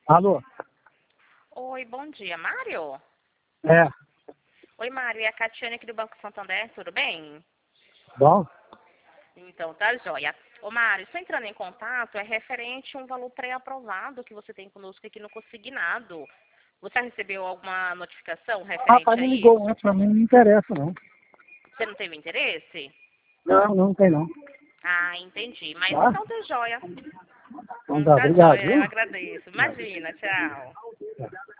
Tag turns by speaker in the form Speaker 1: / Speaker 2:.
Speaker 1: Alô?
Speaker 2: Oi, bom dia, Mário?
Speaker 1: É,
Speaker 2: Oi, Mário, é a Catiane aqui do Banco Santander, tudo bem?
Speaker 1: bom?
Speaker 2: Então, tá joia. Ô, Mário, estou entrando em contato, é referente a um valor pré-aprovado que você tem conosco aqui no Consignado. Você recebeu alguma notificação referente
Speaker 1: Rapaz,
Speaker 2: a
Speaker 1: me
Speaker 2: isso?
Speaker 1: ligou antes, pra mim não me interessa, não.
Speaker 2: Você não teve interesse?
Speaker 1: Não, não tem não.
Speaker 2: Ah, entendi. Mas
Speaker 1: Tá?
Speaker 2: então tá joia.
Speaker 1: Então tá,
Speaker 2: Tá
Speaker 1: obrigado,
Speaker 2: joia, eu
Speaker 1: viu?
Speaker 2: agradeço. Imagina, tchau.
Speaker 1: Tá.